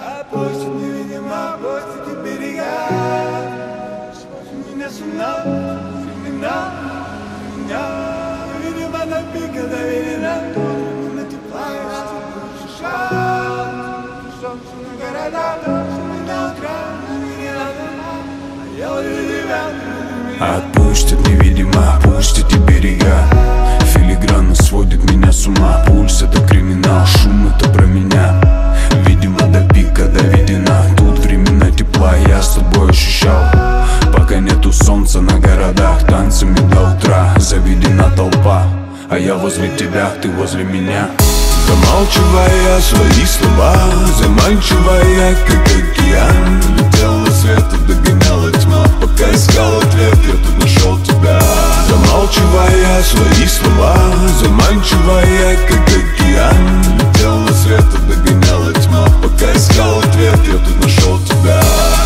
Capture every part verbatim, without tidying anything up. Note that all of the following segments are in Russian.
Опустит невидимо, опустит берега. Смотри меня с ума, времена, меня. Видимо, до пика доверена, именно тепла и шаг. Солнце на города, солнце на утра, не надо, а я ловлю тебя. Отпустит невидимо, опустит и берега. Филигранно сводит меня с ума. Пульс — это криминал, шум — это про меня. Видимо, до пика доведена. Тут времена тепла я с тобой ощущал. Пока нету солнца на городах, танцами до утра заведена толпа. А я возле тебя, ты возле меня. Замалчивая свои слова, заманчивая, как океан. Летела света, догоняла тьма. Пока искал ответ, я тут нашел тебя. Замалчивая свои слова, заманчивая, как океан. Летела света, догоняла тьма. Пока искал ответ, я тут нашел тебя.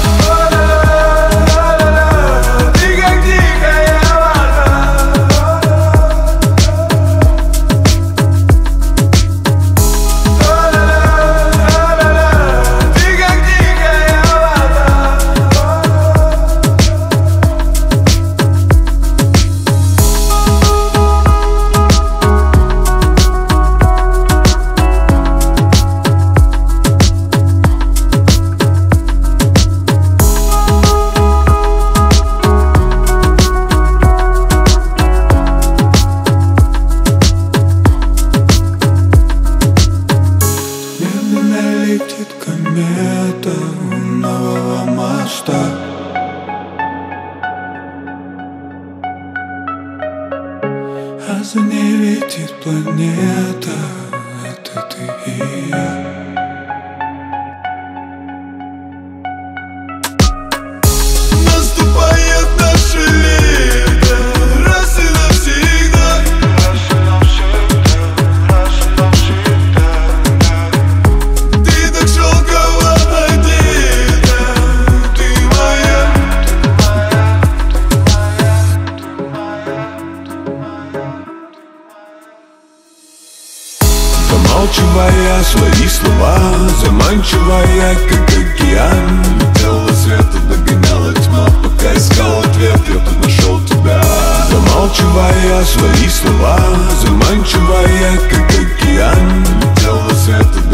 Летит комета у нового моста. А за ней летит планета. Это ты и я. Наступает наше лето, раз и навсегда. Замалчивая свои слова, заманчивая, как океан. Летела света, догоняла тьма. Пока искал ответ, я тут нашел тебя. Замалчивая свои слова, заманчивая, как океан. Летела света,